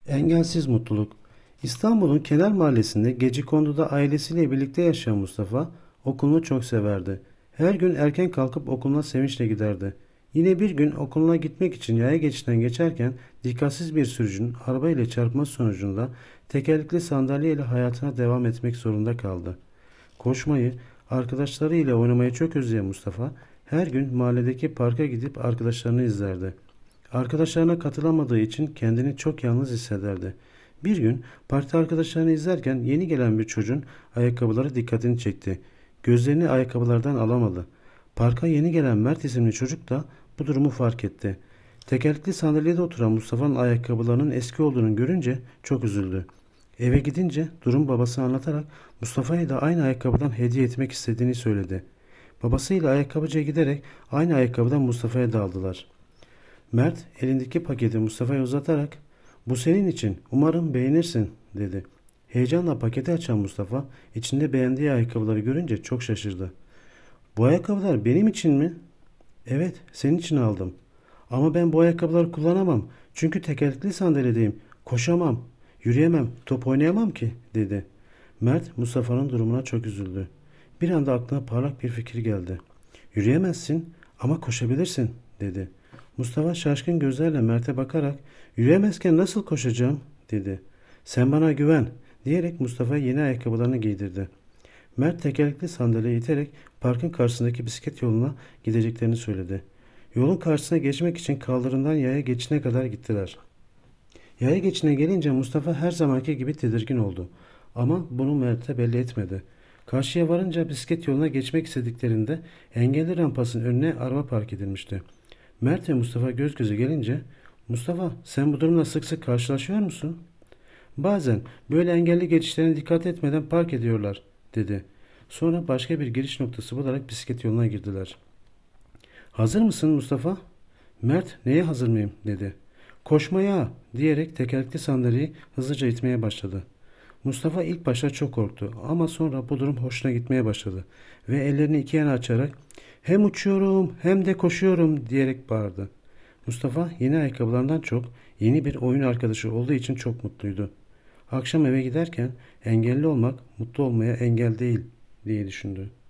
Engelsiz mutluluk. İstanbul'un kenar mahallesinde Gecekondu'da ailesiyle birlikte yaşayan Mustafa okulunu çok severdi. Her gün erken kalkıp okuluna sevinçle giderdi. Yine bir gün okuluna gitmek için yaya geçitten geçerken dikkatsiz bir sürücünün arabayla çarpması sonucunda tekerlekli sandalye ile hayatına devam etmek zorunda kaldı. Koşmayı, arkadaşlarıyla oynamayı çok özleyen Mustafa her gün mahalledeki parka gidip arkadaşlarını izlerdi. Arkadaşlarına katılamadığı için kendini çok yalnız hissederdi. Bir gün parkta arkadaşlarını izlerken yeni gelen bir çocuğun ayakkabıları dikkatini çekti. Gözlerini ayakkabılardan alamadı. Parka yeni gelen Mert isimli çocuk da bu durumu fark etti. Tekerlekli sandalyede oturan Mustafa'nın ayakkabılarının eski olduğunu görünce çok üzüldü. Eve gidince durum babasına anlatarak Mustafa'ya da aynı ayakkabıdan hediye etmek istediğini söyledi. Babasıyla ayakkabıcıya giderek aynı ayakkabıdan Mustafa'ya da aldılar. Mert elindeki paketi Mustafa'ya uzatarak "Bu senin için. Umarım beğenirsin." dedi. Heyecanla paketi açan Mustafa içinde beğendiği ayakkabıları görünce çok şaşırdı. "Bu ayakkabılar benim için mi?" "Evet, senin için aldım. Ama ben bu ayakkabıları kullanamam. Çünkü tekerlekli sandalyedeyim. Koşamam, yürüyemem, top oynayamam ki." dedi. Mert Mustafa'nın durumuna çok üzüldü. Bir anda aklına parlak bir fikir geldi. "Yürüyemezsin ama koşabilirsin." dedi. Mustafa şaşkın gözlerle Mert'e bakarak "Yürüyemezken nasıl koşacağım?" dedi. "Sen bana güven." diyerek Mustafa'ya yeni ayakkabılarını giydirdi. Mert tekerlekli sandalye iterek parkın karşısındaki bisiklet yoluna gideceklerini söyledi. Yolun karşısına geçmek için kaldırımdan yaya geçine kadar gittiler. Yaya geçine gelince Mustafa her zamanki gibi tedirgin oldu. Ama bunu Mert'e belli etmedi. Karşıya varınca bisiklet yoluna geçmek istediklerinde engelli rampasının önüne araba park edilmişti. Mert ve Mustafa göz göze gelince "Mustafa, sen bu durumla sık sık karşılaşıyor musun?" "Bazen böyle engelli geçişlerine dikkat etmeden park ediyorlar." dedi. Sonra başka bir giriş noktası bularak bisiklet yoluna girdiler. "Hazır mısın Mustafa?" "Mert, neye hazır mıyım?" dedi. "Koşmaya!" diyerek tekerlekli sandalyeyi hızlıca itmeye başladı. Mustafa ilk başta çok korktu ama sonra bu durum hoşuna gitmeye başladı ve ellerini iki yana açarak "Hem uçuyorum hem de koşuyorum!" diyerek bağırdı. Mustafa yeni ayakkabılarından çok yeni bir oyun arkadaşı olduğu için çok mutluydu. Akşam eve giderken engelli olmak mutlu olmaya engel değil diye düşündü.